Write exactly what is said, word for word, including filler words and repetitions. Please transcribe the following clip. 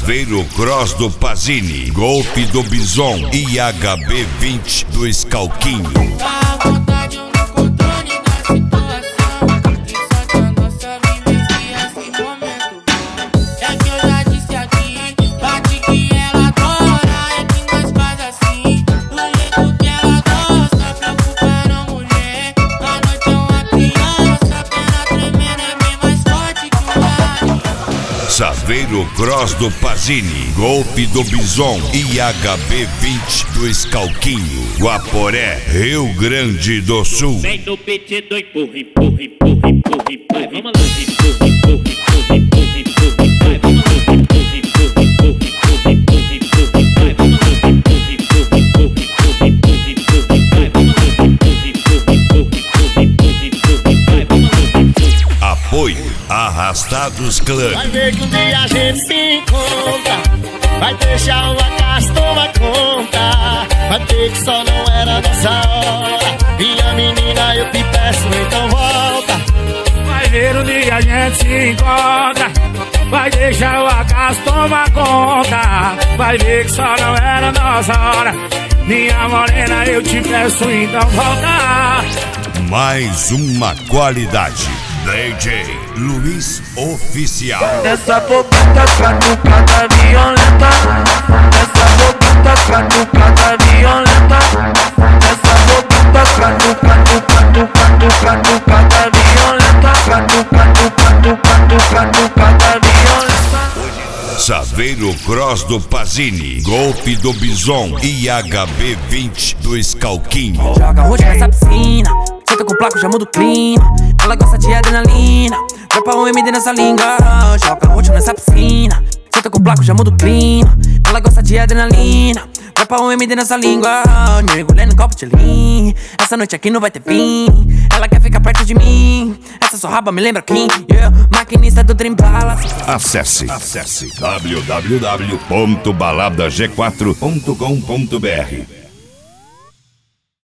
Saveiro Cross do Pazini, Golpe do Bison e H B vinte do Scalquinho. Saveiro Cross do Pazini, Golpe do Bison e H B vinte do Scalquinho, Guaporé, Rio Grande do Sul. Vem no pit do empurra, empurra, empurra, empurra, empurra. Vamos lá, empurra, empurra, empurra, empurra, empurra. Vamos lá, empurra, empurra, empurra, empurra, empurra, empurra. Vamos lá, empurra, empurra, empurra, empurra, empurra, empurra. Vamos lá, empurra, empurra, empurra, empurra, empurra. Vamos lá, empurra. Apoio Arrastados Clã. Vai ver que um dia a gente se encontra, vai deixar o acaso tomar conta, vai ver que só não era nossa hora. Minha menina, eu te peço, então volta. Vai ver um dia a gente se encontra, vai deixar o acaso tomar conta, vai ver que só não era nossa hora. Minha morena, eu te peço, então volta. Mais uma qualidade. D J Luiz Oficial. Essa bobita catucada violenta, essa bobita catucada violenta, essa bobita catucada catucada violenta, catucada catucada violenta. Saveiro Cross do Pazini, Golpe do Bison e H B vinte do Scalquinho. Joga roxa nessa piscina, senta com placo, já muda o clima. Ela gosta de adrenalina, dropa um M D nessa língua. Joga roxa nessa piscina, senta com placo, já muda o clima. Ela gosta de adrenalina, dropa um M D nessa língua. Mergulhei no copo de lean, essa noite aqui não vai ter fim. Ela quer ficar perto de mim, essa sua raba me lembra quem? Yeah, maquinista do Dream Palace. Acesse, acesse w w w ponto balada g quatro ponto com ponto b r.